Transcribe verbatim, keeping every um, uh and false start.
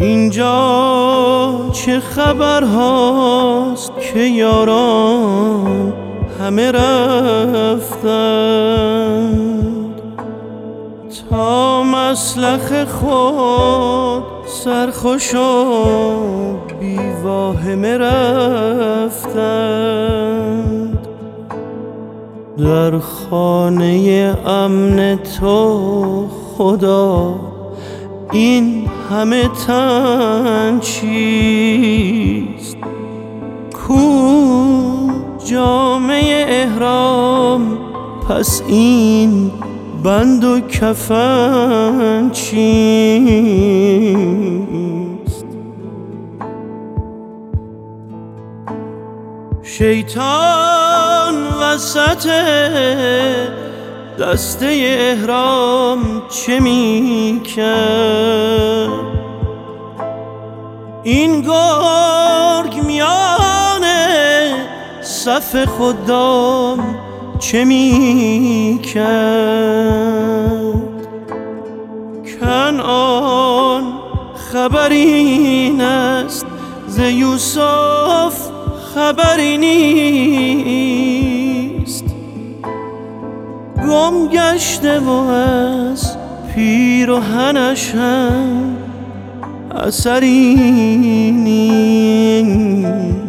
اینجا چه خبر هاست که یاران همه رفتند، تا مسلخ خود سرخوش و بی واهمه رفتند. در خانه امن تو خدا این همه تن چیست؟ کو جامه احرام، پس این بند و کفن چیست؟ شیطان وسط دسته احرام چه می کرد؟ این گرگ میان صف خدام چه می کرد؟ کنعان خبری است ز یوسف خبری نیست، گم گشته و از پیرهنش هم اثری نیست.